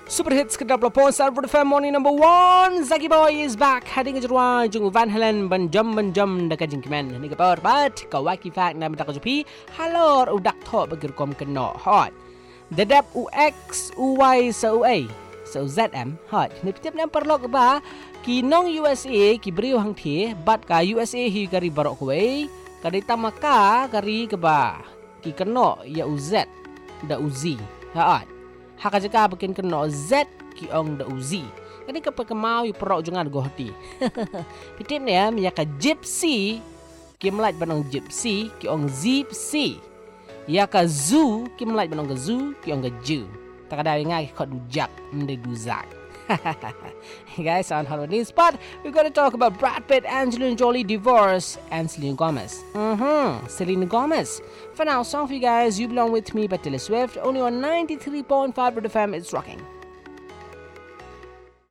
Super hits ke-20 Salford FM morning number 1. Zaki Boy is back. Heading ke Jerwan Jung Van Halen benjam dekat jengkiman. Ni ke power bat. Kau waki fact na mentak jupi. Halor udak thok bergerkom kena hot. Dedap UX UY sa UA. Sa ZM hot. Ni pitip nam perlok ba. Ki nong USA ki beriu hang thi bat ka USA hi kari barok kuai. Kadi tamaka kari ke ba. Ki kena ya UZ da UZ. Hot. Hak aja bikin kena Z ki ong da uzi. Kani ka pekemau yu perok jangan gohti. Pitip ni ya ka gypsy ki melat banong gypsy ki ong zipsy. Ya ka zoo ki melat banong ka zoo ki ong ka ju. Tak ada ngai kod jak mende guzak. Hey guys, on Halloween spot, we're going to talk about Brad Pitt, Angelina Jolie divorce, and Selena Gomez. Selena Gomez. For now, song for you guys, You Belong With Me by Taylor Swift, only on 93.5 FM, it's rocking.